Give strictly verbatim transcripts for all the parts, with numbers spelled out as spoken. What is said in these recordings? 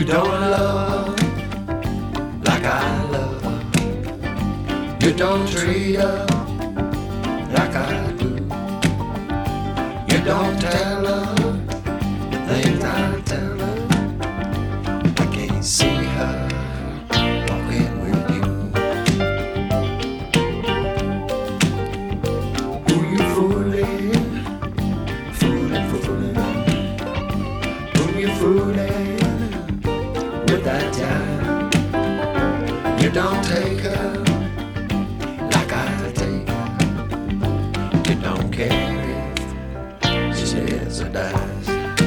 You don't love like I love. You don't treat her like I do. You don't tell her the things I tell her. I can't see her walking with you. Who you fooling? Fooling, fooling. Who you fooling with that time? You don't take her like I take her. You don't care if she lives or dies.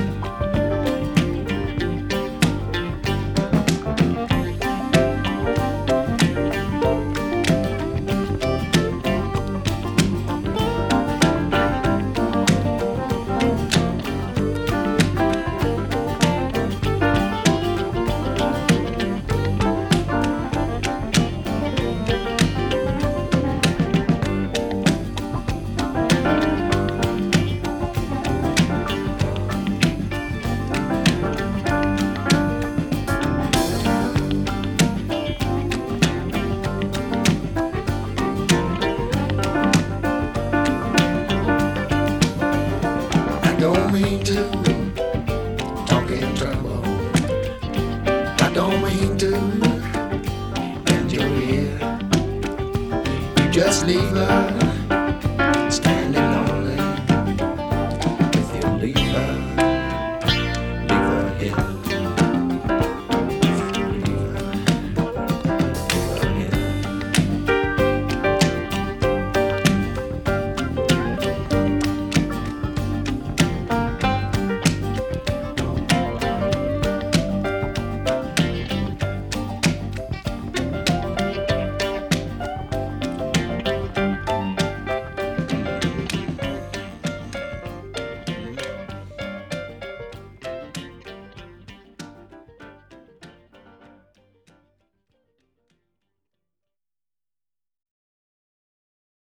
I don't mean to talk in trouble. I don't mean to bend your ear. You just leave her